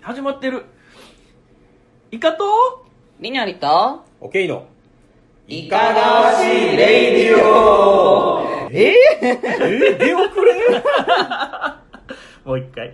始まってる。イカとりにょりとオケイのいかがわしいレイディオ。 出遅れもう一回。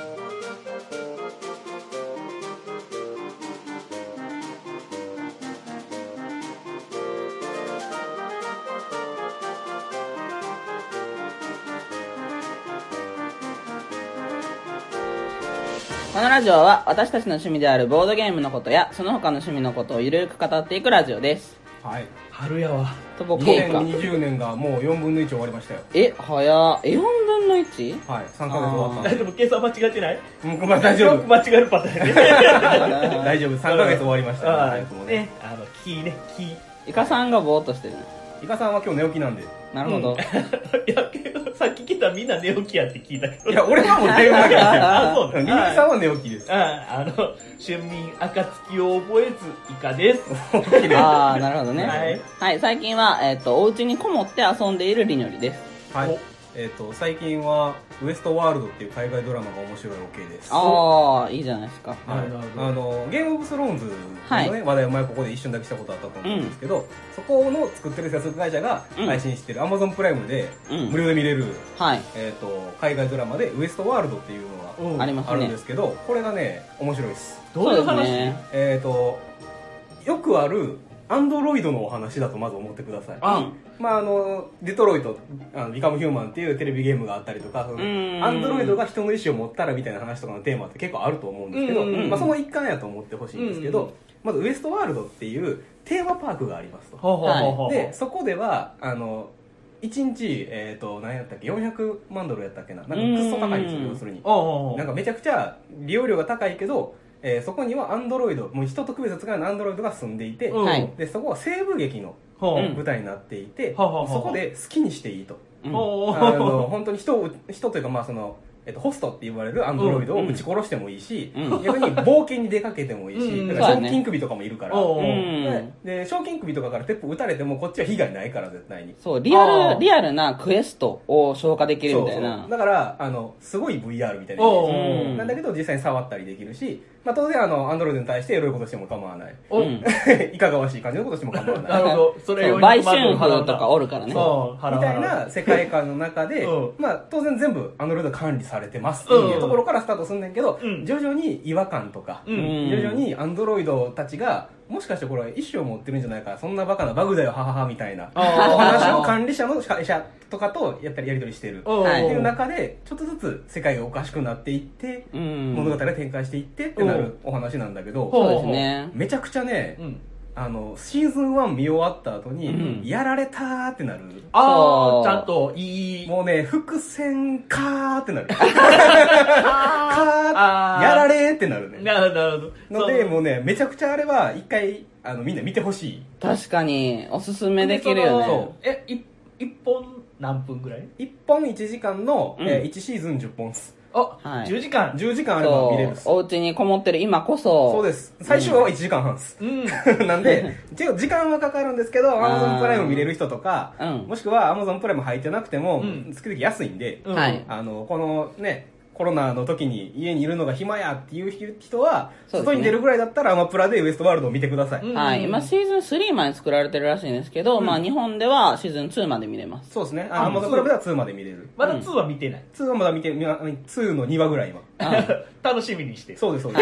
このラジオは私たちの趣味であるボードゲームのことやその他の趣味のことをゆるく語っていくラジオです。 はい春やわ。 と僕か 2020年がもう4分の1終わりましたよ。 早っ。4分の 1？ はい、3ヶ月終わったんで大丈夫、計算間違えてない？ まあ大丈夫よく間違えるパターンね。 大丈夫、3ヶ月終わりましたあ早くもね。 ね、キーね、キー。 イカさんがぼーっとしてる。 イカさんは今日寝起きなんで。 なるほど。 いや、けどさっき来たみんな寝起きやって聞いたけど。 いや、俺はもう寝起きなんですよ。 あ、そうリリね。 ーさんは寝起きです。 春眠暁を覚えずイカです。 あー、なるほどね。 はい。 はい、最近は、お家にこもって遊んでいるりにょりです。 はい。最近はウエストワールドっていう海外ドラマが面白い OK です。 あー、いいじゃないですか。 なるほどゲームオブスローンズのね、 はい話題を前ここで一瞬だけしたことあったと思うんですけど、そこの作ってる制作会社が配信してる Amazon プライムで無料で見れる、 はい。 海外ドラマでウエストワールドっていうのがありますねあるんで。すけど、これがね、面白いです。 どういう話？ そうですね。 よくあるアンドロイドのお話だとまず思ってください。 あ、 まあデトロイト、ビカムヒューマンっていうテレビゲームがあったりとか、アンドロイドが人の意思を持ったらみたいな話とかのテーマって結構あると思うんですけど、まあその一環やと思ってほしいんですけど、まずウエストワールドっていうテーマパークがありますと。 ほうほうほうほう。 で、そこでは、1日、何やったっけ、400万ドルやったっけな。なんかくっそ高いんですよ、要するに。 おうなんかめちゃくちゃ利用料が高いけど、そこにはアンドロイド、もう人と区別つかないアンドロイドが住んでいて、 はいで、そこは西部劇のほう舞台になっていて、 ほうほうほうそこで好きにしていいと。 ほう本当に人というか、まあホストって言われるアンドロイドを撃ち殺してもいいし、逆に冒険に出かけてもいいし、だから賞金首とかもいるから、で賞金首とかから鉄砲撃たれてもこっちは被害ないから絶対に。 そう、リアルなクエストを消化できるみたいな。 そうだからすごい VR みたいなおうイメージなんだけど、実際に触ったりできるし、まあ当然アンドロイドに対してエロいことしても構わない、いかがわしい感じのことしても構わないなるほど。それそう売春婦とかおるからね。 そうみたいな世界観の中で、まあ当然全部アンドロイド管理されてますっていうところからスタートするんだけど、徐々に違和感とか、徐々にアンドロイドたちがもしかしてこれ意思を持ってるんじゃないか、そんなバカなバグだよはははみたいなお話を管理者の会社とかとやり取りしてるっていう中で、ちょっとずつ世界がおかしくなっていって、物語が展開していってってなるお話なんだけど、 そうですね。 めちゃくちゃね、シーズン1見終わった後に、やられたーってなる。 ああ、ちゃんといい。 もうね、伏線かーってなる。かーやられーってなるね。 なるほど。 ので、もうね、めちゃくちゃあれは一回、みんな見てほしい。 確かに、おすすめできるよね。 一本何分ぐらい 1本1時間の、1シーズン10本っす。 あ、10時間。 10時間あれば見れるっす。 お家にこもってる今こそ。 そうです。最初は1時間半っす。なんで、一応時間はかかるんですけど、Amazon プライム見れる人とか、もしくは Amazon プライム入ってなくても、月々安いんで、 はいこのね、コロナの時に家にいるのが暇やっていう人は、外に出るぐらいだったらアマプラでウエストワールドを見てください。 はい。今シーズン3まで作られてるらしいんですけど、まあ日本ではシーズン2まで見れます。 そうですね。アマゾンプライムでは2まで見れる。 まだ2は見てない。 2はまだ2の2話ぐらい今。 楽しみにして。 そうです、そうです。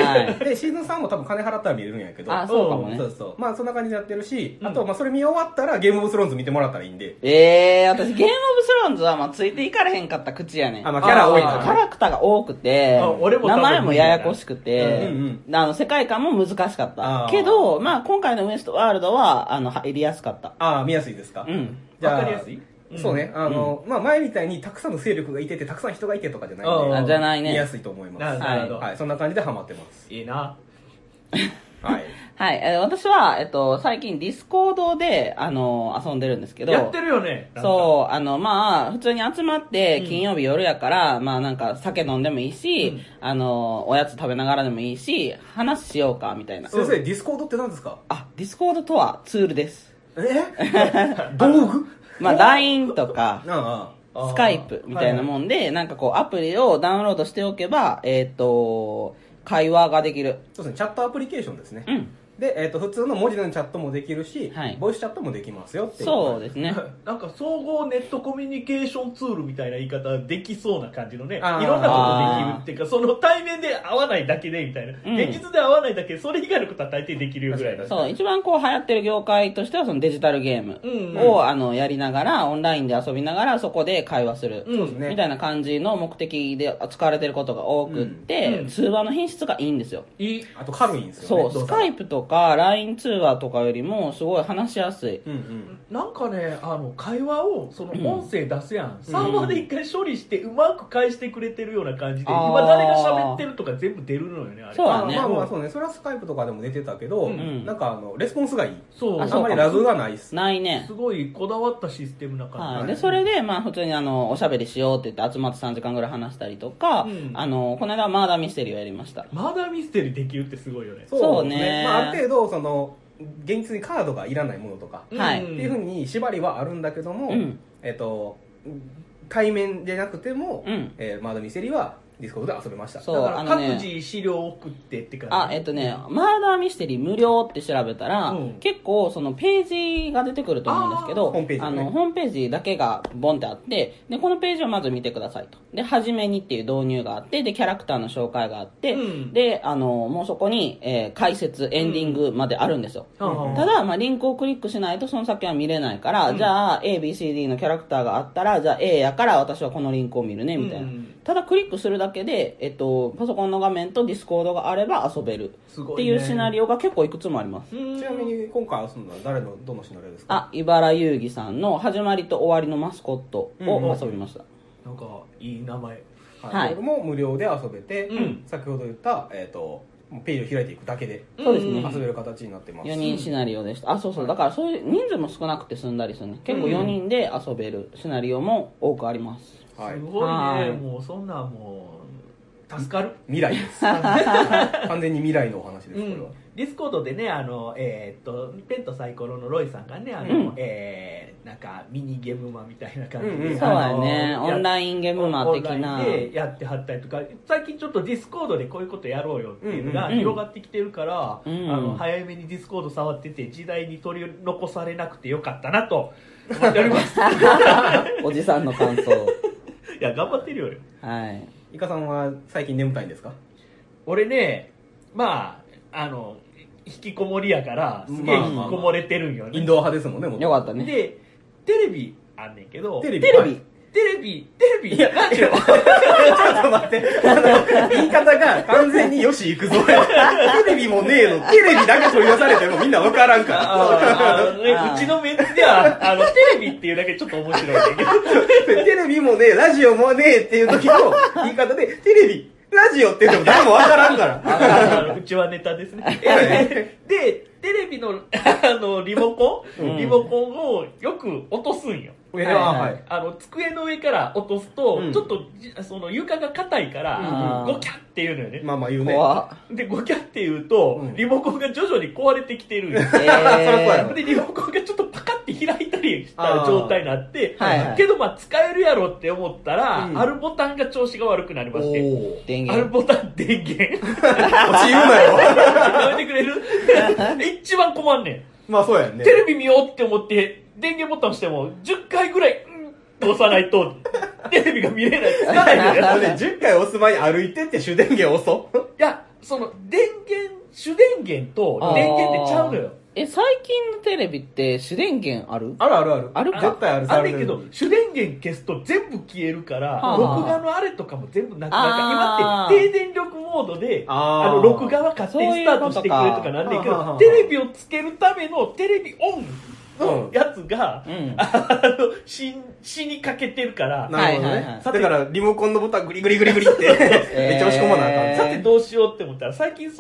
で、シーズン3も多分金払ったら見れるんやけど。 あ、そうかもね。 そうそう。まあそんな感じでやってるし、あと、まあそれ見終わったらゲームオブスローンズ見てもらったらいいんで。 私ゲームオブスローンズはまあついていかれへんかった口やねん。 まあキャラ多いからね。 キャラクターが多くて、名前もややこしくて、世界観も難しかったけど、まあ今回のウエストワールドは入りやすかった。 ああ、見やすいですか。 じゃあわかりやすい。 そうね。まあ前みたいにたくさんの勢力がいててたくさん人がいてとかじゃないんで、 じゃないね。 見やすいと思います。 なるほど。 はい、そんな感じでハマってます。 いいな。 はい。 はい、私は、最近ディスコードで、遊んでるんですけど。 やってるよね。 そう、まあ、普通に集まって、金曜日夜やから、まあなんか酒飲んでもいいし、おやつ食べながらでもいいし、話しようか、みたいな。 先生、ディスコードって何ですか？ ディスコードとはツールです。 道具？ まあ、LINE とか、スカイプみたいなもんで、 はいはい、 なんかこう、アプリをダウンロードしておけば、 会話ができる。 そうですね、チャットアプリケーションですね。 うん。 で、普通の文字でのチャットもできるし、 はい、 ボイスチャットもできますよっていう。 そうですね。 なんか総合ネットコミュニケーションツールみたいな言い方できそうな感じのね、いろんなことできるっていうか、その対面で会わないだけでみたいな、現実で会わないだけで、それ以外のことは大抵できるよぐらいだ。 そう、一番こう流行ってる業界としてはそのデジタルゲームを、やりながら、オンラインで遊びながらそこで会話する。みたいな感じの目的で使われてることが多くって、通話の品質がいいんですよ。 あと軽いんですよね。 そう、スカイプとか LINE 通話とかよりもすごい話しやすい。 なんかね、会話をその音声出すやん、サーバーで一回処理してうまく返してくれてるような感じで、今誰が喋ってるとか全部出るのよね、あれ。 そうだね。 まあまあそうね、それはスカイプとかでも出てたけど、なんかレスポンスがいい。 そう、 あんまりラグがないっす。 ないね。 すごいこだわったシステムな感じ。 で、それでまあ普通におしゃべりしようって言って集まって3時間ぐらい話したりとか、この間マーダーミステリーをやりました。 マーダーミステリーできるってすごいよね。 そうね。 まあある程度現実にカードがいらないものとか、っていうふうに縛りはあるんだけども、対面でなくても、マーダーミステリーはディスコードで遊べました。 そう、だから各自資料を送ってって感じ。 マーダーミステリー無料って調べたら、結構そのページが出てくると思うんですけど、ホームページだけがボンってあって、で、このページをまず見てくださいと。で、はじめにっていう導入があって、で、キャラクターの紹介があって、で、もうそこに、解説、エンディングまであるんですよ。ただ、まあ、リンクをクリックしないとその先は見れないから、じゃあ、A、B、C、D のキャラクターがあったら、じゃあ A やから私はこのリンクを見るね、みたいな。ただクリックするだけで、パソコンの画面とディスコードがあれば遊べるっていうシナリオが結構いくつもあります。 ちなみに今回遊んだのはどのシナリオですか？ 茨遊戯さんの始まりと終わりのマスコットを遊びました。 なんかいい名前。 はい。これも無料で遊べて、先ほど言ったページを開いていくだけで遊べる形になってます。 4人シナリオでした。そうそう。だからそういう人数も少なくて済んだりするね。結構4人で遊べるシナリオも多くあります。 すごいね。もうそんなもう助かる。 未来です。完全に未来のお話です、これは。 ディスコードでね、ペンとサイコロのロイさんがね、なんかミニゲームマみたいな感じで、 そうだね、オンラインゲームマ的な。 オンラインでやってはったりとか、最近ちょっとディスコードでこういうことやろうよっていうのが広がってきてるから、早めにディスコード触ってて、時代に取り残されなくてよかったなと思っております。 おじさんの感想。 いや、頑張ってるよ。 はい。 イカさんは最近眠たいんですか？ 俺ね、まあ、引きこもりやから、すげえ引きこもれてるんよね。 インドア派ですもんね、もう。 よかったね。 で、テレビあんねんけど、 テレビ、いや、ラジオ。 ちょっと待って、言い方が完全によし行くぞ。テレビもねえの、テレビだけ取り出されてもみんなわからんから。 うちのメンツでは、テレビっていうだけちょっと面白いんだけど。 テレビもねえ、ラジオもねえっていう時の言い方で、テレビ、ラジオって言っても誰もわからんから。 うちはネタですね。で、テレビの、リモコンをよく落とすんよ。机の上から落とすと、ちょっと、床が硬いから、ゴキャって言うのよね。 まあまあ言うね。 で、ゴキャって言うと、リモコンが徐々に壊れてきてるんよ。で、リモコンがちょっとパカって開いたりした状態になって、けどまあ使えるやろって思ったら、あるボタンが調子が悪くなりまして、あるボタン電源。 落ち言うなよ。 やめてくれる？一番困んねん。まあそうやね。 テレビ見ようって思って、電源ボタン押しても、10回ぐらい、って押さないと、テレビが見れない。つかないのよ。 10回押す前に歩いてって主電源押そう。 いや、主電源と電源ってちゃうのよ。 最近のテレビって主電源ある？ ある。 あるか？ 絶対ある。 あるけど、主電源消すと全部消えるから、録画のあれとかも全部なくなる。今って低電力モードで、録画は勝手にスタートしてくれるとかなんだけど、テレビをつけるためのテレビオンのやつが、死にかけてるから、 なるほどね。だからリモコンのボタングリグリってめっちゃ押し込まなあかん。 さてどうしようって思ったら、最近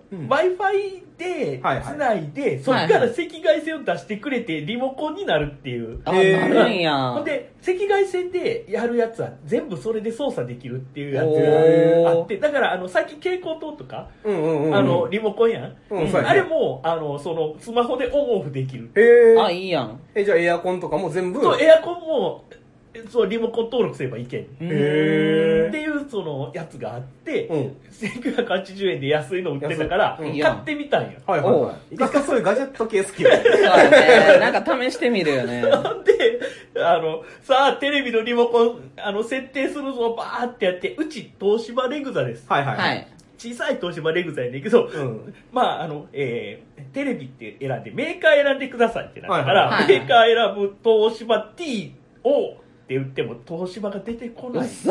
Wi-Fi で繋いで、そっから赤外線を出してくれてリモコンになるっていう。 なるんや。 ほんで、赤外線でやるやつは全部それで操作できるっていうやつがあって、だから最近蛍光灯とか、リモコンやん。あれも、スマホでオンオフできる。 いいやん。 じゃあエアコンとかも全部？ そう、エアコンも、 そうリモコン登録すればいけん。っていうそのやつがあって、1980円で安いの売ってたから、買ってみたんよ。 はいはいはい。いかそういうガジェット系好きよね。 そうね。なんか試してみるよね。 で、さあ、テレビのリモコン、設定するぞ、バーってやって、うち、東芝レグザです。 はいはい。 小さい東芝レグザやねんけど、まあ、テレビって選んで、メーカー選んでくださいってなったから、メーカー選ぶ東芝 T をって言っても、東芝が出てこない。さ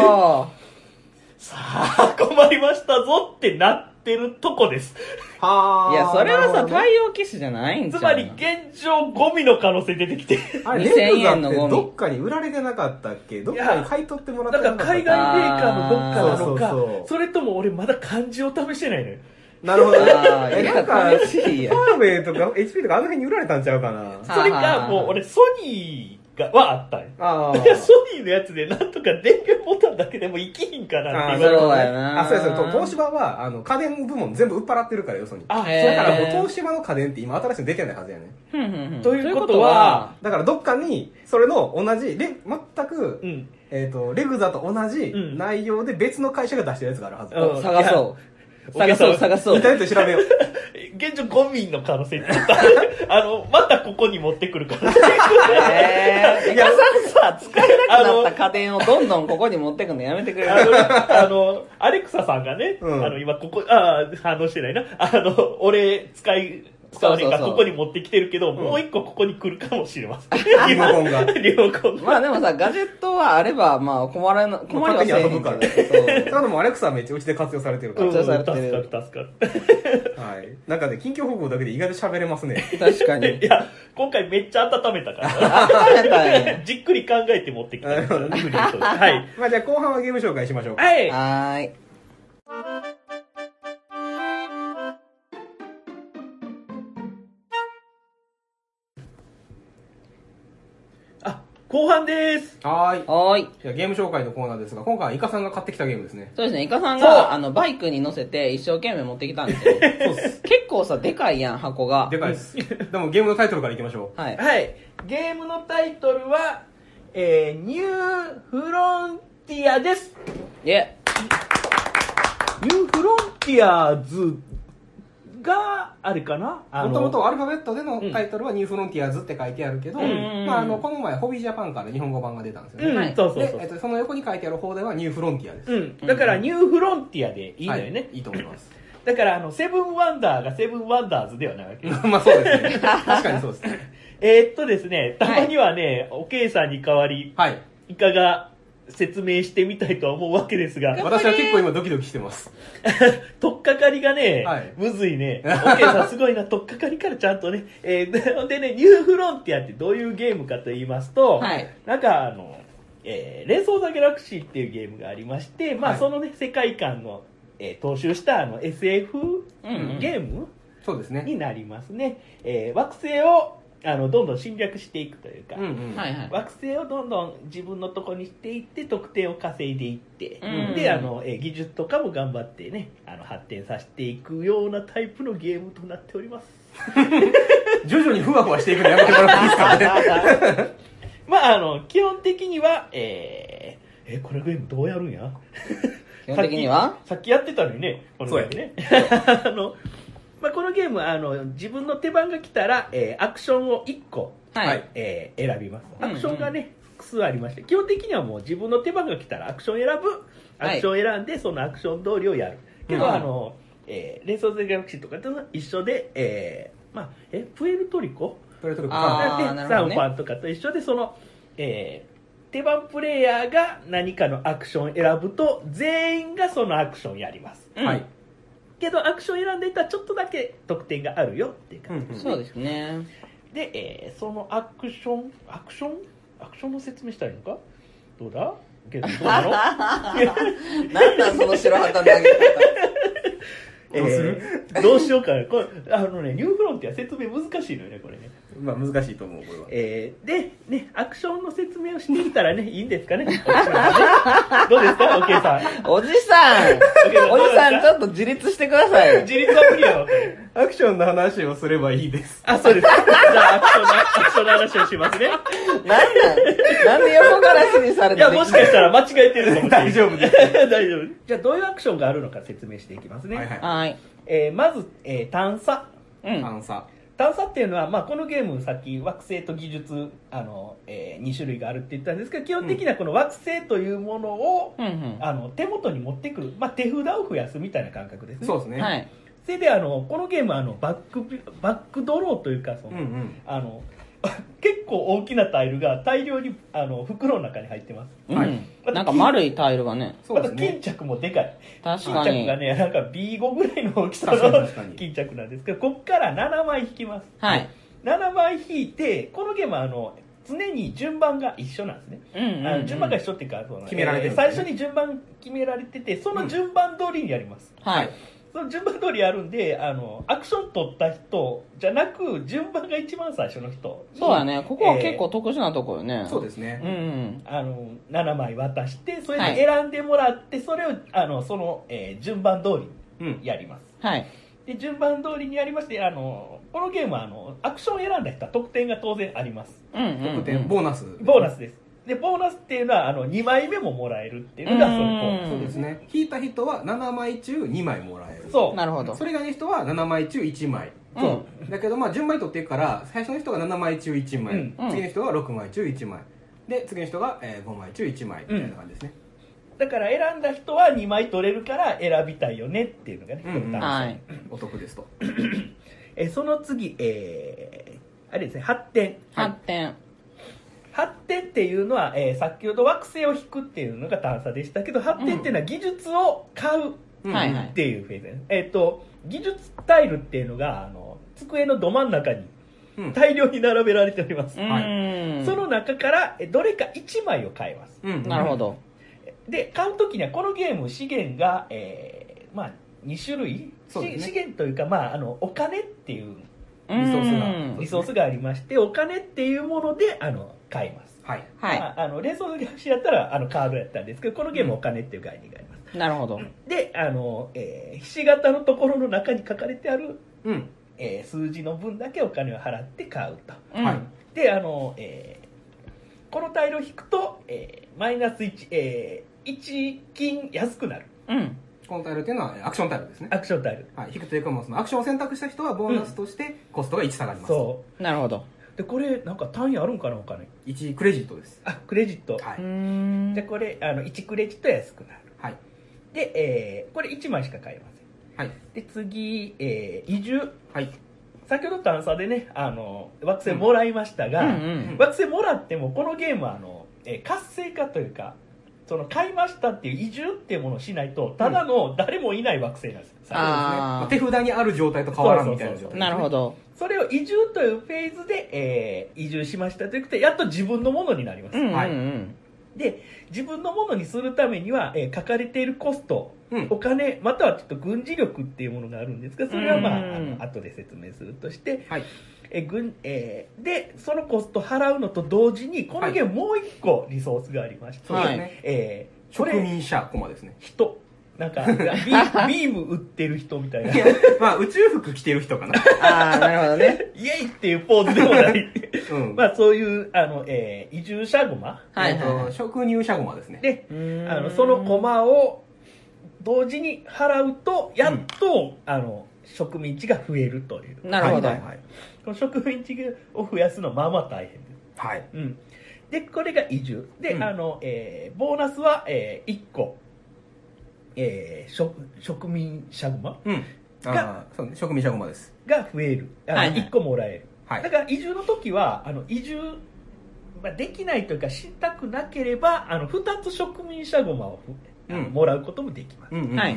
あ、困りましたぞってなってるとこです。 いや、それはさ、対応機種じゃないんじゃん。 つまり、現状ゴミの可能性出てきて。 あれ、レグザってどっかに売られてなかったっけ？どっかに買い取ってもらってなかったっけ？ だから海外メーカーのどっかなのか、それとも俺まだ漢字を試してないのよ。 なるほどね。 なんか、 ファーウェイとか HP とかあの辺に売られたんちゃうかな。 それか、もう俺ソニーはあったんよ。いや、ソニーのやつでなんとか電源ボタンだけでも生きひんかなって言われて。 そうだよな。 そうですよ。東芝は、家電部門全部売っ払ってるからよ、そに。だからもう東芝の家電って今新しいの出てないはずやね。 ということは、 だからどっかに、それの同じ、全く、レグザと同じ内容で別の会社が出してるやつがあるはず。 探そう。探そう。 インターネット調べよう。 現状ゴミの可能性ってまたここに持ってくるから。 いや、さ、使えなくなった家電をどんどんここに持ってくのやめてくれる。 アレクサさんがね、今ここ、反応してないな。俺使わねえかここに持ってきてるけど、もう一個ここに来るかもしれません。 リモコンが。 まあでもさ、ガジェットはあれば、まあ困りはせえへんから。 ただもアレクサはめっちゃうちで活用されてるから。 助かる。 はい。なんかね、近況報告だけで意外と喋れますね。 確かに。 いや、今回めっちゃ温めたから。 温めたね。 じっくり考えて持ってきた。はい。 まあじゃあ後半はゲーム紹介しましょうか。 はい。 後半です。 はい。じゃあゲーム紹介のコーナーですが、今回はイカさんが買ってきたゲームですね。 そうですね。イカさんが、バイクに乗せて一生懸命持ってきたんですよ。そうです。結構さ、でかいやん、箱が。 でかいです。でもゲームのタイトルからいきましょう。はい。ゲームのタイトルは、ニューフロンティアです。 ニューフロンティアズがあれかな、 もともとアルファベットでのタイトルはニューフロンティアーズって書いてあるけど、まあこの前ホビージャパンから日本語版が出たんですよね。で、その横に書いてある方ではニューフロンティアです。 だからニューフロンティアでいいのよね。 いいと思います。 だからセブンワンダーがセブンワンダーズではないわけ。 まあそうですね。確かにそうですね。 ですね、たまにはね、おけいさんに代わり、イカが説明してみたいとは思うわけですが。 私は結構今ドキドキしてます。 とっかかりがね、むずいね。オッケーさんすごいな、とっかかりからちゃんとね。でね、ニューフロンティアってどういうゲームかと言いますと、なんか連想ザギャラクシーっていうゲームがありまして、まあそのね、世界観の、踏襲したSF ゲームそうですね。 になりますね。惑星をどんどん侵略していくというか、惑星をどんどん自分のとこにしていって得点を稼いでいって、で技術とかも頑張ってね発展させていくようなタイプのゲームとなっております。 徐々にふわふわしていくのやめてもらっていいですかね。 まあ基本的にはこれゲームどうやるんや。 基本的にはさっきやってたのにね、このゲームね。まあ、このゲーム自分の手番が来たら、アクションを1個、選びます。アクションがね、複数ありまして、基本的にはもう自分の手番が来たらアクション選ぶ、アクション選んでそのアクション通りをやる。けど、連想ザギャラクシーとかと一緒で、プエルトリコサンファンとかと一緒で、その、手番プレイヤーが何かのアクション選ぶと全員がそのアクションやります。けどアクション選んでいたらちょっとだけ得点があるよっていう感じですね。 そうですね。 で、そのアクションの説明したらいいのか、どうだけどどうなのなんなんその白旗投げ方。 どうするどうしようかね。これニューフロンティア説明難しいのよね、これね。 まあ難しいと思う、これは。 で、ね、アクションの説明をしていったらね、いいんですかね。どうですか、おけいさん。 おじさんちょっと自立してください。 自立は無理やわ。 アクションの話をすればいいです。 あ、そうですか。じゃあ、アクションの話をしますね。 なんで横から指示されていや、もしかしたら間違えてるかもしれない。 大丈夫です。 大丈夫。じゃあ、どういうアクションがあるのか説明していきますね。 はい。 まず、探査。探査っていうのは、まあ、このゲームさっき惑星と技術2種類があるって言ったんですけど、基本的にはこの惑星というものを、手元に持ってくる、まあ、手札を増やすみたいな感覚ですね。 そうですね。 はい。 それでこのゲームはバックドローというか結構大きなタイルが大量に袋の中に入ってます。 はい。なんか丸いタイルがね。 また巾着もでかい。 確かに。 巾着がね、なんか B5 ぐらいの大きさの巾着なんですけど、こっから7枚引きます。 はい。 7枚引いて、このゲームは常に順番が一緒なんですね。順番が一緒っていうか、 決められてる。 最初に順番決められてて、その順番通りにやります。 はい。 その順番通りやるんで、アクション取った人じゃなく、順番が一番最初の人。 そうだね。ここは結構特殊なところよね。 そうですね。 7枚渡して、それで選んでもらって、それを、順番通りにやります。 はい。 で、順番通りにやりまして、このゲームは、アクションを選んだ人は得点が当然あります。 得点、ボーナス。 ボーナスです。で、ボーナスっていうのは、2枚目ももらえるっていうのが、 そうですね。引いた人は7枚中2枚もらえる。 そう。なるほど。 それ以外の人は7枚中1枚。そう。だけど、まあ、順番に取っていくから、最初の人が7枚中1枚。次の人が6枚中1枚。で、次の人が5枚中1枚。みたいな感じですね。 だから、選んだ人は2枚取れるから選びたいよねっていうのがね、 はい。お得ですと。 その次、あれですね、発展。発展っていうのは、先ほど惑星を引くっていうのが探査でしたけど、発展っていうのは技術を買うっていうフェーズです。技術タイルっていうのが、机のど真ん中に大量に並べられております。その中からどれか1枚を買えます。 なるほど。 で、買うときにはこのゲーム資源が、まあ、2種類、資源というか、まあ、お金っていうリソースがありまして、お金っていうもので、買います。 はい。 連想の逆詞やったら、カードやったんですけど、このゲームはお金っていう概念があります。 なるほど。 で、ひし形のところの中に書かれてある、数字の分だけお金を払って買うと。で、このタイルを引くと、マイナス1、1金安くなる。 このタイルっていうのはアクションタイルですね。 アクションタイル。 引くというか、そのアクションを選択した人はボーナスとしてコストが1下がります。 そう。 なるほど。 で、これ、なんか単位あるんかな、お金。 1クレジットです。 クレジット。 はい。 で、これ、1クレジット安くなる。 はい。 で、これ1枚しか買えません。 はい。 で、次、移住。 はい。 先ほど探査でね、惑星もらいましたが、惑星もらっても、このゲームは、活性化というか、買いましたっていう移住っていうものをしないと、ただの誰もいない惑星なんですよ。 手札にある状態と変わらんみたいな状態。 なるほど。 それを移住というフェーズで、移住しましたということで、やっと自分のものになります。で、自分のものにするためには、書かれているコスト、お金、またはちょっと軍事力っていうものがあるんですが、それはまあ、後で説明するとして、で、そのコスト払うのと同時に、このゲームもう一個リソースがありまして、 職人者コマですね。 人。なんか、ビーム売ってる人みたいな。 まあ、宇宙服着てる人かな。 なるほどね。 イエイっていうポーズでもない。まあ、そういう、移住者ゴマ。 職人者ゴマですね。 で、そのコマを同時に払うと、やっと、植民地が増えるという。 なるほど。 この植民地を増やすのはまあまあ大変です。 はい。 で、これが移住。で、ボーナスは、1個。植民者ゴマが、そうね、植民者ゴマです。 が増える。1個もらえる。だから移住の時は、移住、できないというか、したくなければ、2つ植民者ゴマをもらうこともできます。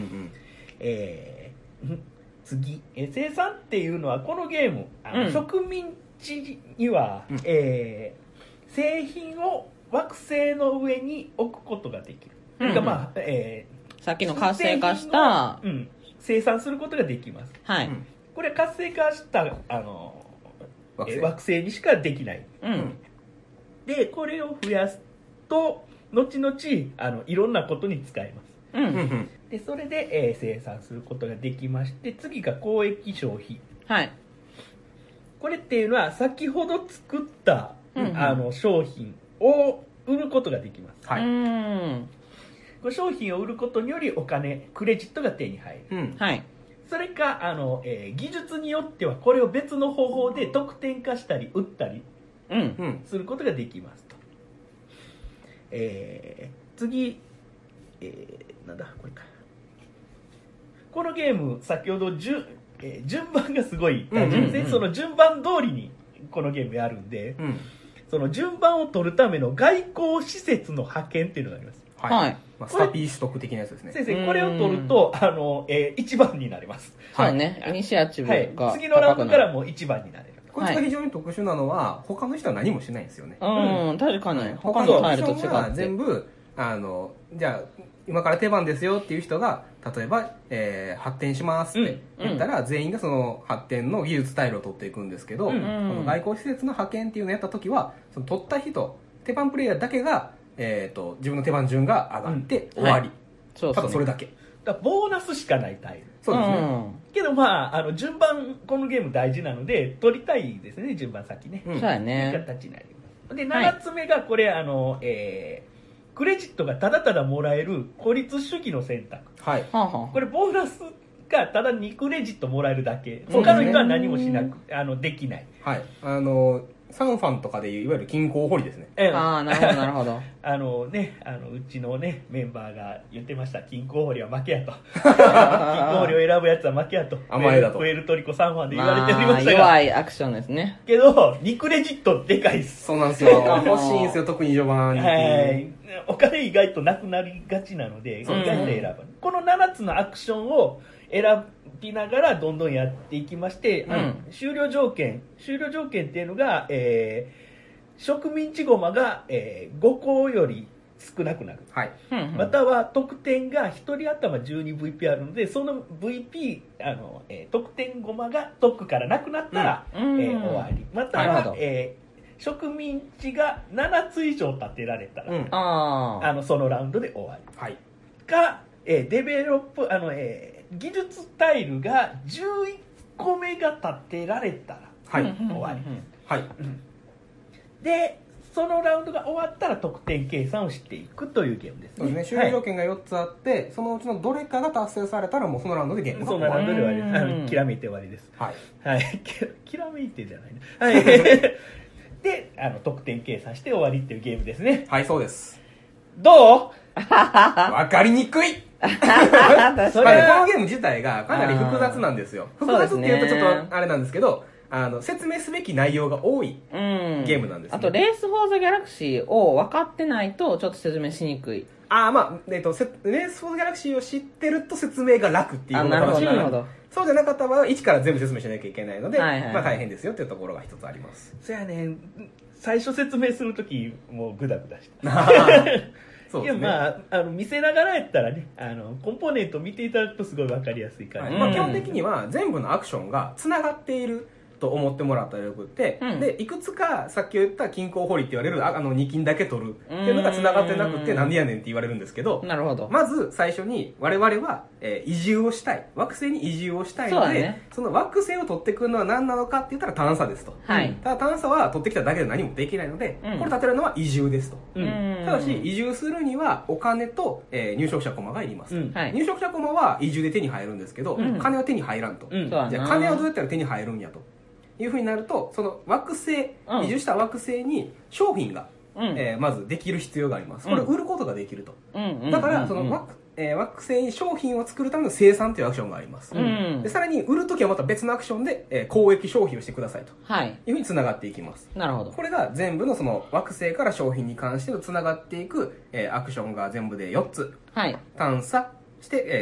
次、生産っていうのは、このゲーム、植民地には、製品を惑星の上に置くことができる。まあ、 さっきの活性化した、 生産することができます。 はい。 これ活性化した、 惑星にしかできない。で、これを増やすと、後々、いろんなことに使えます。で、それで、生産することができまして、次が交易消費。 はい。 これっていうのは、先ほど作った、商品を売ることができます。はい。これ商品を売ることによりお金、クレジットが手に入る。 はい。 それか、技術によってはこれを別の方法で得点化したり売ったりすることができますと。次、なんだ、これか。このゲーム、先ほど順番がすごい大事ですね。その順番通りにこのゲームやるんで、その順番を取るための外交施設の派遣っていうのがあります。 はい。スタピーストック的なやつですね。 先生、これを取ると、1番になります。 そうね。イニシアチブが。 次のラウンドからもう1番になれる。 こいつが非常に特殊なのは、他の人は何もしないんですよね。 確かに。他のタイルと違って。 全部、じゃあ、今から手番ですよっていう人が、例えば、発展しますって言ったら、全員がその発展の技術タイルを取っていくんですけど、この外交施設の派遣っていうのをやった時は、その取った人、手番プレイヤーだけが、自分の手番順が上がって終わり。ただそれだけ。 ボーナスしかないタイル。 そうですね。 けど順番、このゲーム大事なので、取りたいですね、順番先ね。 そうやね。 という形になります。で、7つ目がこれ、クレジットがただただもらえる孤立主義の選択。はい。これ、ボーナスがただ2クレジットもらえるだけ。他の人は何もしなく、できない。 はい。サンファンとかでいう、いわゆる金鉱掘りですね。 ああ、なるほど、なるほど。 うちのね、メンバーが言ってました。金鉱掘りは負けやと。金鉱掘りを選ぶやつは負けやと。 甘えだと。 プエルトリコサンファンで言われておりましたが。 弱いアクションですね。 けど、2クレジットでかいっす。 そうなんですよ。欲しいんですよ、特に序盤に。 はい。お金意外となくなりがちなので、意外と選ぶ。この7つのアクションを選びながらどんどんやっていきまして、終了条件っていうのが、植民地ゴマが、5個より少なくなる。はい。または得点が1人頭 12VP あるので、その VP、得点ゴマが特区からなくなったら、終わり。または、植民地が7つ以上建てられたら、そのラウンドで終わり。はい。か、デベロップ、技術タイルが11個目が建てられたら、はい、終わり。はい。で、そのラウンドが終わったら得点計算をしていくというゲームですね。 そうですね。終了条件が4つあって、そのうちのどれかが達成されたらもうそのラウンドでゲームが終わり。 そのラウンドで終わりです。きらめいて終わりです。はい。はい。きらめいてじゃないね。はい。で、得点計算して終わりっていうゲームですね。 はい、そうです。 どうわかりにくいこのゲーム自体がかなり複雑なんですよ。複雑って言うとちょっとあれなんですけど、説明すべき内容が多いゲームなんです、ね。 あと、レース・フォー・ザ・ギャラクシーを分かってないと、ちょっと説明しにくい。 レース・フォー・ザ・ギャラクシーを知ってると説明が楽っていうことかもしれない。なるほど。そうじゃなかった場合は、一から全部説明しなきゃいけないので、大変ですよっていうところが一つあります。 そうやね。最初説明するとき、もうグダグダして。そうですね。いや、見せながらやったらね、コンポーネント見ていただくとすごい分かりやすいから、 基本的には全部のアクションが繋がっていると思ってもらったらよくって、で、いくつかさっき言った金鉱掘りって言われる2金だけ取るっていうのが繋がってなくてなんでやねんって言われるんですけど、 なるほど。 まず最初に我々は、移住をしたい。惑星に移住をしたいので、その惑星を取ってくるのは何なのかって言ったら探査ですと。はい。ただ探査は取ってきただけで何もできないので、これ立てるのは移住ですと。ただし、移住するにはお金と、入植者駒がいります。入植者駒は移住で手に入るんですけど、金は手に入らんと。じゃあ金はどうやったら手に入るんやと。いうふうになると、その惑星、移住した惑星に商品が、まずできる必要があります。これを売ることができると。だから、その惑星に商品を作るための生産というアクションがあります。でさらに、売るときはまた別のアクションで、交易消費をしてくださいと。いうふうに繋がっていきます。 なるほど。 これが全部のその惑星から商品に関しての繋がっていく、アクションが全部で4つ。探査、 して、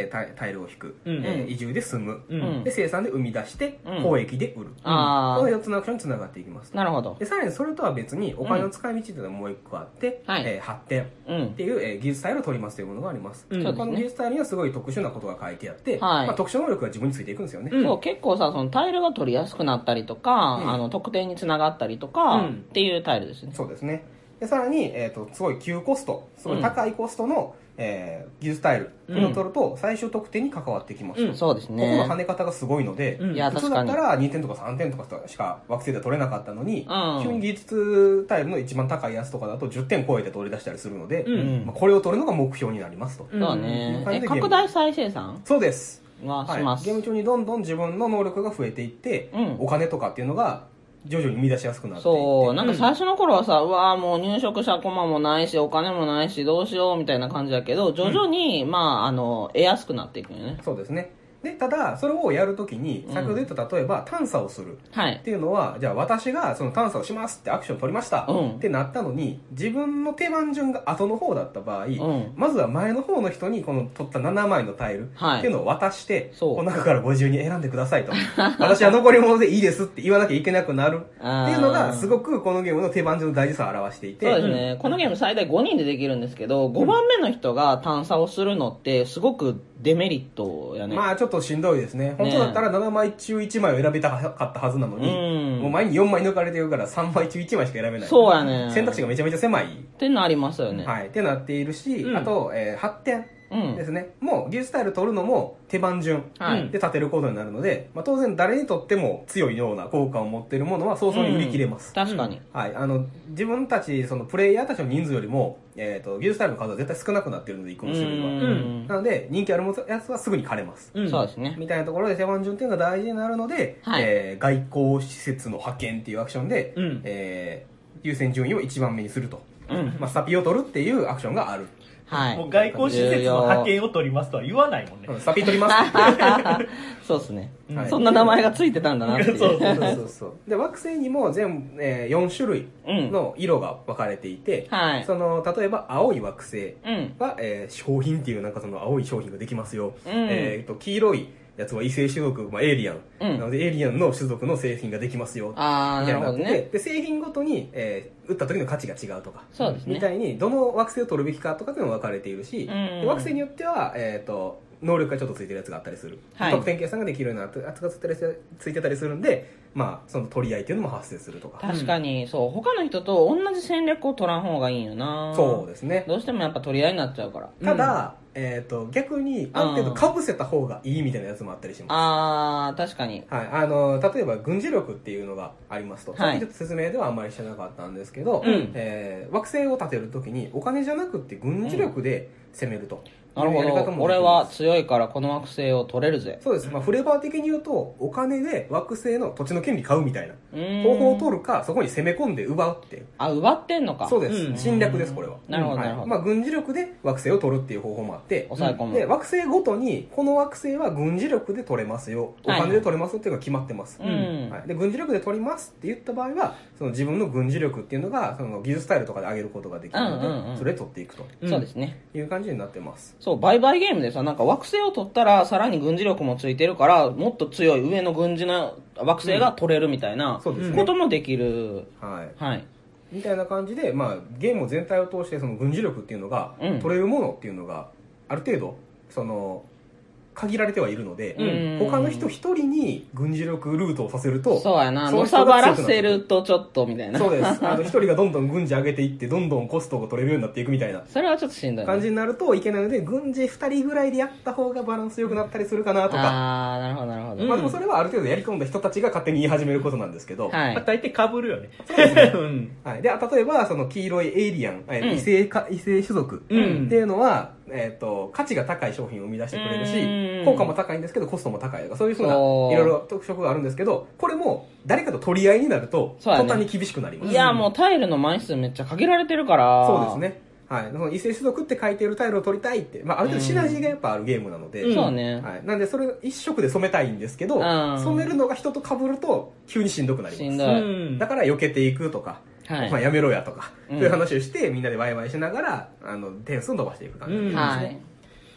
タイルを引く、移住で住む、で生産で生み出して、交易で売る、この4つのアクションにつながっていきます。 なるほど。 でさらにそれとは別にお金の使い道っていうのはもう1個あって、発展っていう、技術タイルを取りますというものがあります。この技術タイルにはすごい特殊なことが書いてあって、特殊能力が自分についていくんですよね。 そう結構さそのタイルが取りやすくなったりとか、特典につながったりとか、っていうタイルですね。 そうですね。でさらに、すごい急コスト、すごい高いコストの、技術タイルっていうのを取ると、最終得点に関わってきます。 そうですね。 ここの跳ね方がすごいので、普通だったら2点とか3点とかしか惑星では取れなかったのに、急に技術タイルの一番高いやつとかだと10点超えて取り出したりするので、これを取るのが目標になりますと。 そうね。拡大再生産そうです。 はします。 ゲーム中にどんどん自分の能力が増えていって、お金とかっていうのが徐々に生み出しやすくなっていって。 そう、なんか最初の頃はさ、うわーもう入植者コマもないし、お金もないし、どうしようみたいな感じだけど、徐々に、得やすくなっていくよね。 そうですね。で、ただ、それをやるときに、先ほど言った例えば、探査をするっていうのは、じゃあ私がその探査をしますってアクションを取りましたってなったのに、自分の手番順が後の方だった場合、まずは前の方の人にこの取った7枚のタイルっていうのを渡して、この中から50に選んでくださいと。私は残り物でいいですって言わなきゃいけなくなるっていうのが、すごくこのゲームの手番順の大事さを表していて。 そうですね。このゲーム最大5人でできるんですけど、5番目の人が探査をするのって、すごくデメリットやね。 まあちょっとしんどいですね。本当だったら7枚中1枚を選びたかったはずなのに、もう前に4枚抜かれてるから3枚中1枚しか選べない。 そうやね。 選択肢がめちゃめちゃ狭い。 ってのありますよね。 はい。ってなっているし、あと、発展ですね。もう技術タイル取るのも手番順で立てることになるので、当然誰にとっても強いような効果を持っているものは早々に売り切れます。 確かに。 はい。自分たち、そのプレイヤーたちの人数よりも、技術タイルの数は絶対少なくなっているので、1個の種類は。なので、人気あるやつはすぐに枯れます。 そうですね。 みたいなところで手番順っていうのが大事になるので、外交施設の派遣っていうアクションで、優先順位を1番目にすると。スタピを取るっていうアクションがある。 はい。もう外交施設の派遣を取りますとは言わないもんね。 スタピ取ります。 そうですね。そんな名前がついてたんだなっていう。 そう。で、惑星にも全部、4種類の色が分かれていて、例えば青い惑星は、商品っていうなんかその青い商品ができますよ。黄色いやつは異性種族、エイリアン。なので、エイリアンの種族の製品ができますよ。みたいになってて、で、製品ごとに、打った時の価値が違うとか。 そうですね。 みたいに、どの惑星を取るべきかとかっていうのも分かれているし、惑星によっては、能力がちょっとついてるやつがあったりする。得点計算ができるようなやつがついてたりするんで、その取り合いっていうのも発生するとか。 確かに、そう、他の人と同じ戦略を取らん方がいいんよな。 そうですね。 どうしてもやっぱ取り合いになっちゃうから。 ただ、逆に、ある程度被せた方がいいみたいなやつもあったりします。確かに。 はい。例えば、軍事力っていうのがありますと。さっきちょっと説明ではあんまりしてなかったんですけど、惑星を建てるときに、お金じゃなくて軍事力で攻めると。 なるほど。俺は強いからこの惑星を取れるぜ。 そうです。フレーバー的に言うと、お金で惑星の土地の権利買うみたいな方法を取るか、そこに攻め込んで奪うっていう。 奪ってんのか。 そうです。侵略です、これは。 なるほど、なるほど。 軍事力で惑星を取るっていう方法もあって、 抑え込む。 で、惑星ごとに、この惑星は軍事力で取れますよ。お金で取れますっていうのが決まってます。で、軍事力で取りますって言った場合は、その自分の軍事力っていうのが、その技術スタイルとかで上げることができるので、それで取っていくと。 そうですね。 いう感じになってます。 そう、売買ゲームでさ、なんか惑星を取ったら、さらに軍事力もついてるから、もっと強い上の軍事の惑星が取れるみたいなこともできる。はい。 みたいな感じで、ゲーム全体を通して、その軍事力っていうのが、取れるものっていうのが、ある程度、限られてはいるので、他の人一人に軍事力ルートをさせると、 そうやな、のさばらせるとちょっとみたいな。 そうです。一人がどんどん軍事上げていって、どんどんコストが取れるようになっていくみたいな。 それはちょっとしんどい。 感じになるといけないので、軍事二人ぐらいでやった方がバランス良くなったりするかなとか。 なるほど、なるほど。 でもそれはある程度やり込んだ人たちが勝手に言い始めることなんですけど、 大抵被るよね。 そうですね。はい。で、例えば、その黄色いエイリアン、異性種族っていうのは、価値が高い商品を生み出してくれるし、効果も高いんですけど、コストも高いとか、そういうふうな、いろいろ特色があるんですけど、これも、誰かと取り合いになると、途端に厳しくなります。 いや、もうタイルの枚数めっちゃ限られてるから。 そうですね。はい。その異性種族って書いてるタイルを取りたいって、ある程度シナジーがやっぱあるゲームなので。 そうね。 はい。なんで、それ一色で染めたいんですけど、染めるのが人と被ると、急にしんどくなります。 しんどい。 だから避けていくとか、やめろやとか、そういう話をして、みんなでワイワイしながら、点数を伸ばしていく感じですね。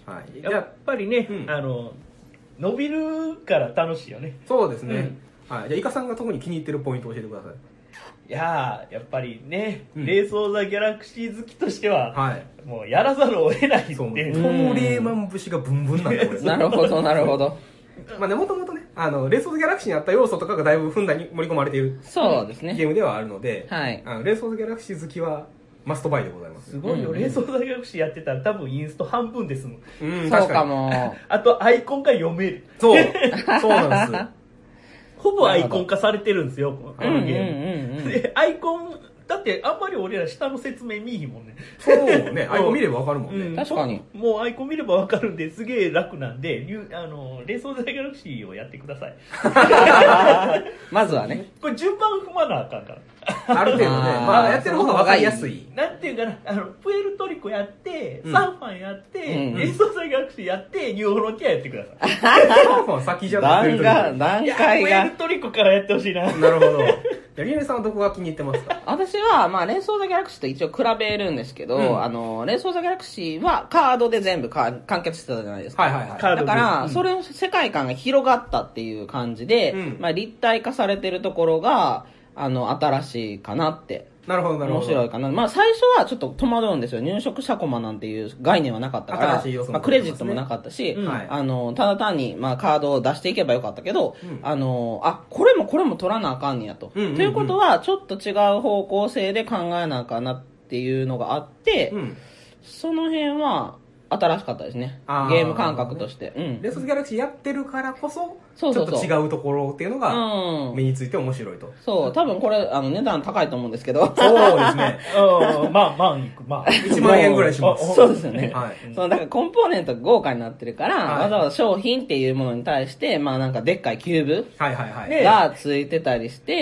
はい。 やっぱりね、伸びるから楽しいよね。 そうですね。はい。じゃあ、イカさんが特に気に入ってるポイントを教えてください。 いやー、やっぱりね、レース・オブ・ザ・ギャラクシー好きとしては、もうやらざるを得ないっていう。 トム・レーマン節がブンブンなんだ、これ。 なるほど、なるほど。 まあね、もともとね、レース・オブ・ギャラクシーにあった要素とかがだいぶふんだんに盛り込まれているそうですね。 ゲームではあるので、 はい。 レース・オブ・ギャラクシー好きはマストバイでございます。 すごいよ、レース・オブ・ザ・ギャラクシーやってたら多分インスト半分ですもん。 そうかも。 あとアイコンが読める。 そうなんです。 ほぼアイコン化されてるんですよ、このゲーム。で、アイコン、だってあんまり俺ら下の説明見えひんもんね。 そうね、アイコン見ればわかるもんね。 確かに。 もうアイコン見ればわかるんで、すげえ楽なんで、レース・オブ・ザ・ギャラクシーをやってください。 まずはね。 これ順番踏まなあかんから。 ある程度ね、まあやってる方がわかりやすい。 なんていうかな、プエルトリコやって、サーファンやって、レース・オブ・ザ・ギャラクシーやって、ニューフロンティアやってください。 サーファン先じゃなくて、 段階が。 プエルトリコからやってほしいな。 なるほど。じゃあ、リエネさんはどこが気に入ってますか？ 私は、まあ、レース・オブ・ザ・ギャラクシーと一応比べるんですけど、レース・オブ・ザ・ギャラクシーはカードで全部完結してたじゃないですか。だから、それの世界観が広がったっていう感じで、まあ、立体化されてるところが、新しいかなって。 なるほど、なるほど。 面白いかな。まあ、最初はちょっと戸惑うんですよ。入植者コマなんていう概念はなかったから、まあ、クレジットもなかったし、ただ単に、まあ、カードを出していけばよかったけど、これも取らなあかんねやと。ということは、ちょっと違う方向性で考えなあかんなっていうのがあって、その辺は、新しかったですね。ゲーム感覚として。 レース・オブ・ギャラクシーやってるからこそ、ちょっと違うところっていうのが、目について面白いと。 そう、多分これ、値段高いと思うんですけど。 そうですね。 まあ、 1万円ぐらいします。 そうですよね。だからコンポーネントが豪華になってるから、わざわざ商品っていうものに対して、まあなんかでっかいキューブがついてたりして、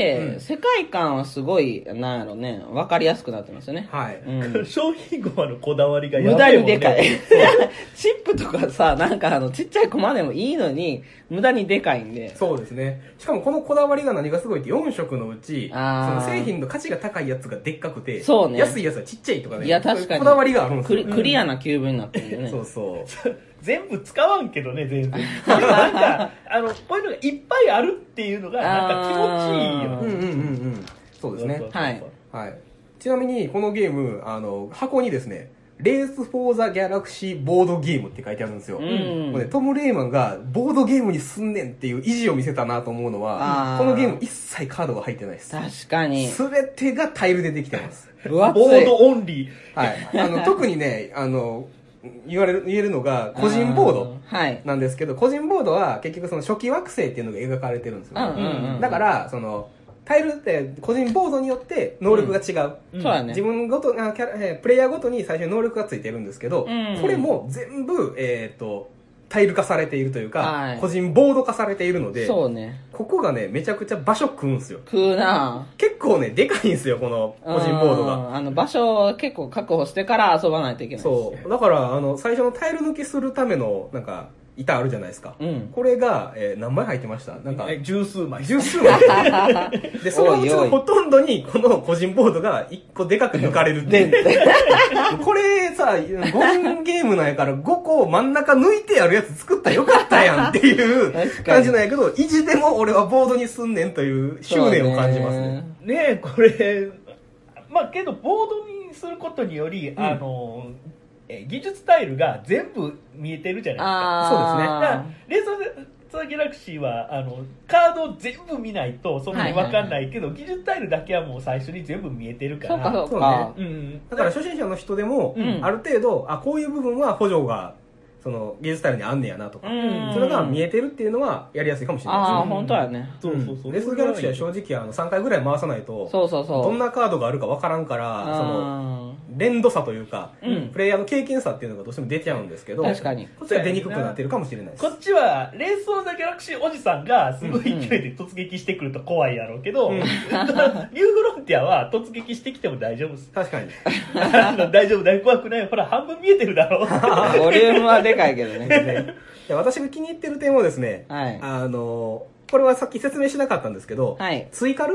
世界観はすごい、なんやろね、わかりやすくなってますよね。 商品ゴマのこだわりが無駄にでかい。チップとかさ、なんかちっちゃいコマでもいいのに、無駄にでかいんで。 そうですね。しかもこのこだわりが何がすごいって4色のうち、その製品の価値が高いやつがでっかくて、 そうね、 安いやつはちっちゃいとかね。 いや、確かに。 こだわりがあるんですよ。 クリアなキューブになってるよね。 そうそう。 全部使わんけどね、全然。なんか、こういうのがいっぱいあるっていうのが、なんか気持ちいいよ。 そうですね。 はい。 はい。ちなみに、このゲーム、箱にですね、レース・フォー・ザ・ギャラクシーボードゲームって書いてあるんですよ。トム・レイマンがボードゲームにすんねんっていう意地を見せたなと思うのは、このゲーム一切カードが入ってないです。 確かに。 すべてがタイルでできてます。 ボードオンリー。 はい。特にね、言えるのが個人ボードなんですけど、個人ボードは結局その初期惑星っていうのが描かれてるんですよ。だから、タイルって個人ボードによって能力が違う。 そうだね。 自分ごと、プレイヤーごとに最初に能力がついてるんですけど、これも全部、タイル化されているというか、個人ボード化されているので、 そうね。 ここがね、めちゃくちゃ場所食うんですよ。 食うな結構ね、でかいんですよ、この個人ボードが。 場所を結構確保してから遊ばないといけない。 そう。だから、最初のタイル抜きするための、なんか、板あるじゃないですか。これが、何枚入ってましたなんか、 十数枚。 十数枚。で、そのうちのほとんどに、この個人ボードが1個でかく抜かれるっていう。これさ、5人ゲームなんやから5個真ん中抜いてやるやつ作ったらよかったやんっていう感じなんやけど、意地でも俺はボードにすんねんという執念を感じますね。 ねえ、これ、まあけど、ボードにすることにより、技術タイルが全部見えてるじゃないですか。 そうですね。だからレース・オブ・ザ・ギャラクシーはカードを全部見ないとそんなに分かんないけど、技術タイルだけはもう最初に全部見えてるから。 そうか。 だから初心者の人でも、ある程度、こういう部分は補助がその技術タイルにあんねやなとか、それが見えてるっていうのはやりやすいかもしれないですね。 本当やね。 そうそうそう。レース・ギャラクシーは正直3回ぐらい回さないと、どんなカードがあるか分からんから、その連動差というか、プレイヤーの経験差っていうのがどうしても出ちゃうんですけど、 確かに。 こっちは出にくくなってるかもしれないです。 こっちはレース・オブ・ザ・ギャラクシーおじさんがすごい勢いで突撃してくると怖いやろうけど、ニューフロンティアは突撃してきても大丈夫です。 確かに。 大丈夫、怖くない。ほら、半分見えてるだろう。 ボリュームはでかいけどね。 私が気に入ってる点はですね、これはさっき説明しなかったんですけど、追加ルール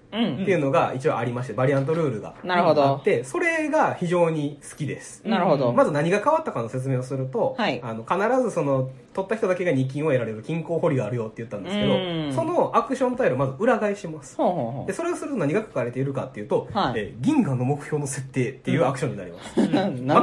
っていうのが一応ありまして、バリアントルールがあって、それが非常に好きです。 なるほど。 まず何が変わったかの説明をすると、必ずその、取った人だけが2金を得られる金庫掘りがあるよって言ったんですけど、そのアクションタイルをまず裏返します。で、それをすると何が書かれているかっていうと、銀河の目標の設定っていうアクションになります。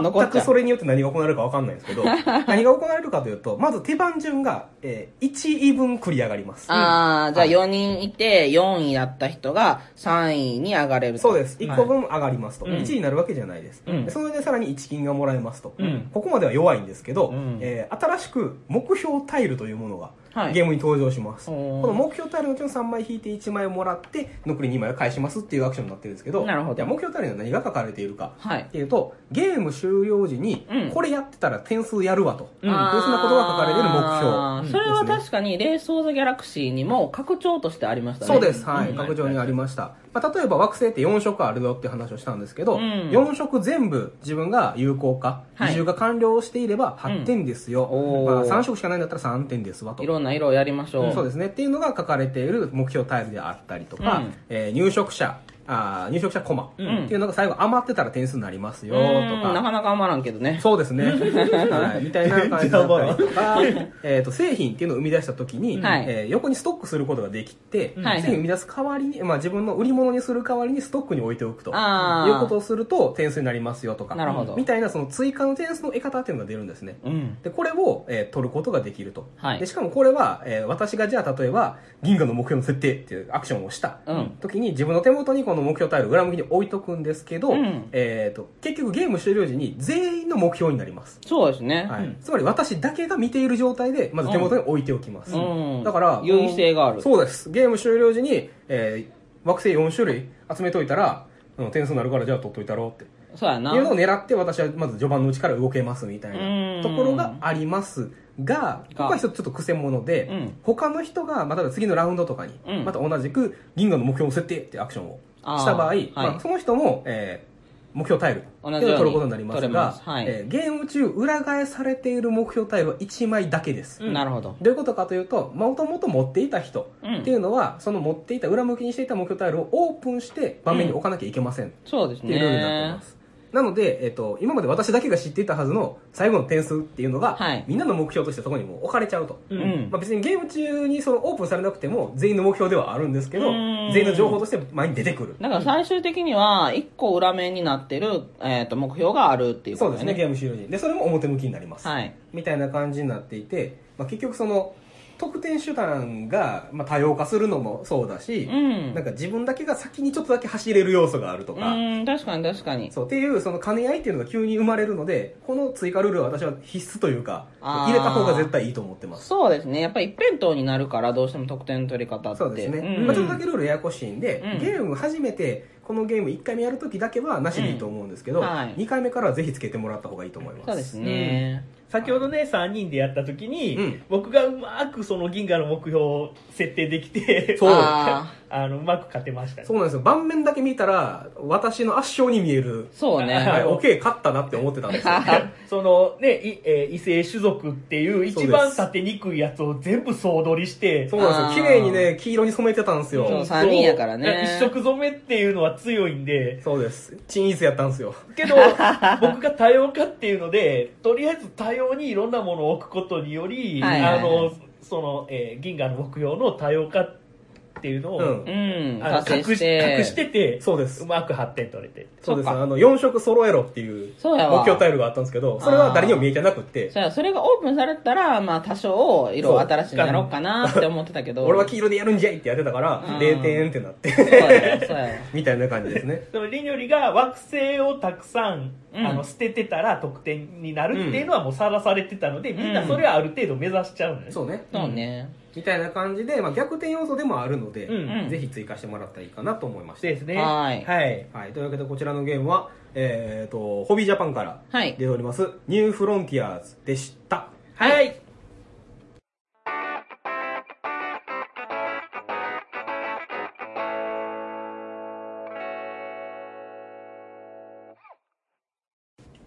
全くそれによって何が行われるか分かんないんですけど、何が行われるかというと、まず手番順が、1位分繰り上がります。 じゃあ4人いて、4位だった人が3位に上がれると。 そうです。1個分上がりますと。1位になるわけじゃないです。それでさらに1金がもらえますと。ここまでは弱いんですけど、新しく目標タイルというものがゲームに登場します。この目標タイルのうちの3枚引いて1枚をもらって残り2枚を返しますっていうアクションになってるんですけど、目標タイルには何が書かれているかっていうと、ゲーム終了時にこれやってたら点数やるわというそんなことが書かれている目標。 それは確かにレースオーザギャラクシーにも拡張としてありましたね。 そうです。はい。拡張にありました。例えば惑星って4色あるよって話をしたんですけど、4色全部自分が有効化、移住が完了していれば8点ですよ。3色しかないんだったら3点ですわと。 いろんな色をやりましょう。 そうですね。っていうのが書かれている目標タイルであったりとか、入植者コマっていうのが最後余ってたら点数になりますよとか。 なかなか余らんけどね。 そうですね。はい。みたいな感じだったりとか、製品っていうのを生み出した時に、横にストックすることができて、製品を生み出す代わりに、自分の売り物にする代わりにストックに置いておくということをすると点数になりますよとか。 なるほど。 みたいなその追加の点数の得方っていうのが出るんですね。で、これを取ることができると。で、しかもこれは私がじゃあ例えば銀河の目標の設定っていうアクションをした時に自分の手元にこの目標タイルを裏向きに置いとくんですけど、結局ゲーム終了時に全員の目標になります。 そうですね。 つまり私だけが見ている状態でまず手元に置いておきます。だから優位性がある。 そうです。ゲーム終了時に、惑星4種類集めといたら点数になるからじゃあ取っといたろうってそうやな。 いうのを狙って私はまず序盤のうちから動けますみたいなところがありますが、ここは一つちょっと癖者で、他の人がまた次のラウンドとかにまた同じく銀河の目標の設定っていうアクションをした場合、その人も、目標タイルっていうのを取ることになりますが、ゲーム中裏返されている目標タイルは1枚だけです。 なるほど。 どういうことかというと、もともと持っていた人っていうのは、その持っていた裏向きにしていた目標タイルをオープンして盤面に置かなきゃいけません。 そうですね。 っていうルールになってます。なので、今まで私だけが知っていたはずの最後の点数っていうのが、みんなの目標としてそこにも置かれちゃうと。別にゲーム中にそのオープンされなくても全員の目標ではあるんですけど、全員の情報として前に出てくる。 だから最終的には1個裏面になってる、目標があるっていうことですね。そうですね、ゲーム終了時。で、それも表向きになります。みたいな感じになっていて、結局その、得点手段が、多様化するのもそうだし、なんか自分だけが先にちょっとだけ走れる要素があるとか。 確かに確かに。 そう、っていうその兼ね合いっていうのが急に生まれるので、この追加ルールは私は必須というか、入れた方が絶対いいと思ってます。 そうですね。やっぱり一辺倒になるから、どうしても得点の取り方って。 そうですね。ちょっとだけルールややこしいんで、ゲーム初めて、このゲーム1回目やるときだけはなしでいいと思うんですけど、2回目からはぜひつけてもらった方がいいと思います。 そうですね。 先ほどね、3人でやった時に、僕がうまくその銀河の目標を設定できて、そう。うまく勝てましたね。 そうなんですよ。盤面だけ見たら、私の圧勝に見える。 そうね。 OK、勝ったなって思ってたんですよ。 そのね、異性種族っていう一番立てにくいやつを全部総取りして、 そうなんですよ。綺麗にね、黄色に染めてたんですよ。 そう、3人やからね。 一色染めっていうのは強いんで。 そうです。鎮一やったんですよ。 けど、僕が多様化っていうので、とりあえず多様にいろんなものを置くことにより、その、銀河の目標の多様化っていうのを、隠してて、 そうです。 うまく発展取れて。 そうです。4色揃えろっていう目標タイルがあったんですけど、それは誰にも見えてなくって。 それがオープンされたら、多少色新しいんやろうかなって思ってたけど。 俺は黄色でやるんじゃいってやってたから、0点ってなって。みたいな感じですね。 でも、リニョリが惑星をたくさん、捨ててたら得点になるっていうのはもうさらされてたので、みんなそれはある程度目指しちゃうのね。 そうね。 そうね。 みたいな感じで、逆転要素でもあるので、ぜひ追加してもらったらいいかなと思いました。 ですね。 はい。 はい。というわけで、こちらのゲームは、ホビージャパンから出ております、ニューフロンティアーズでした。 はい。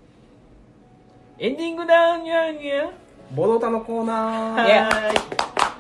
エンディングだにゃにゃ。 ボドタのコーナー。 は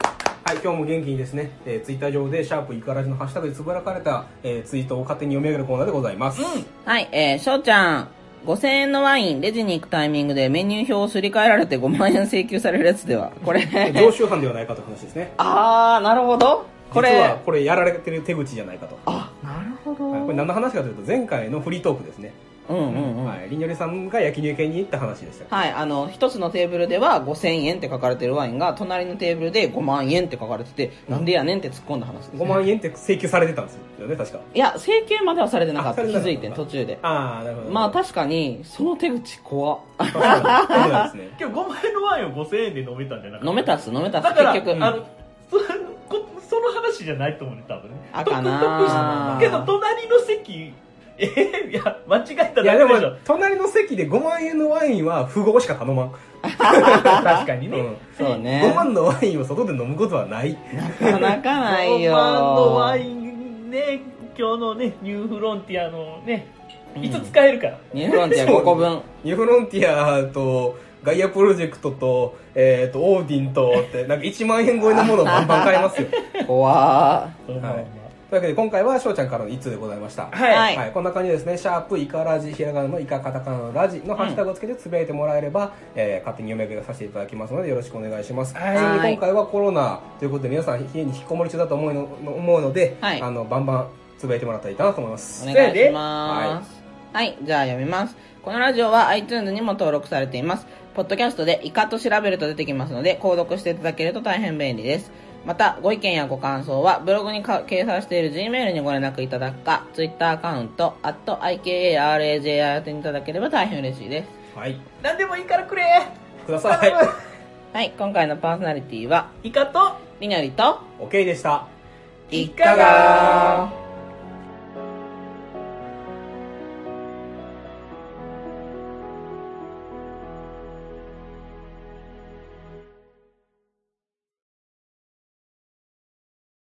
はい、今日も元気にですね、ツイッター上でシャープイカラジのハッシュタグでつぶやかれた、ツイートを勝手に読み上げるコーナーでございます。 はい、翔ちゃん。5000円のワイン、レジに行くタイミングでメニュー表をすり替えられて5万円請求されるやつでは、これ。 常習犯ではないかという話ですね。 なるほど。 実はこれやられてる手口じゃないかと。 なるほど。 はい、これ何の話かというと、前回のフリートークですね。はい、りんよりさんが焼肉系に行った話でした。 はい、一つのテーブルでは5000円って書かれてるワインが、隣のテーブルで5万円って書かれてて、なんでやねんって突っ込んだ話です、ね。 5万円って請求されてたんですよね、確か。 いや、請求まではされてなかった。気づいて途中で。 なるほど。 まあ確かに、その手口怖っ。 そうですね。今日5万円のワインを5000円で飲めたんじゃなかった。 飲めたっす。 だから、結局、その話じゃないと思うね、多分ね。 かなけど、隣の席、いや、間違えたら。 いや、でも、隣の席で5万円のワインは富豪しか頼まん。 確かにね。 そうね。 5万のワインを外で飲むことはない。 なかなかないよ。 5万のワインね、今日のね、ニューフロンティアのね、いつ使えるから。 ニューフロンティア5個分。 ニューフロンティアと、ガイアプロジェクトと、オーディンとって、なんか1万円超えのものをバンバン買いますよ。 怖ー。はい。というわけで今回は翔ちゃんからの1通でございました。 はい。 はい。こんな感じでですね、シャープイカラジ、ひらがなのイカカタカナのラジのハッシュタグをつけてつぶやいてもらえれば、勝手に読み上げさせていただきますのでよろしくお願いします。はい。今回はコロナということで皆さん家に引きこもり中だと思うので、バンバンつぶやいてもらったらいいかなと思います。 お願いします。はい。じゃあ読みます。このラジオは iTunes にも登録されています。ポッドキャストでイカと調べると出てきますので、購読していただけると大変便利です。また、ご意見やご感想は、ブログに掲載している Gmail にご連絡いただくか、Twitter アカウント、@IKARAJI 宛てにいただければ大変嬉しいです。 はい。 何でもいいからくれください。 はい、今回のパーソナリティは、 イカと、 りにょりと、 OK でした。 いかが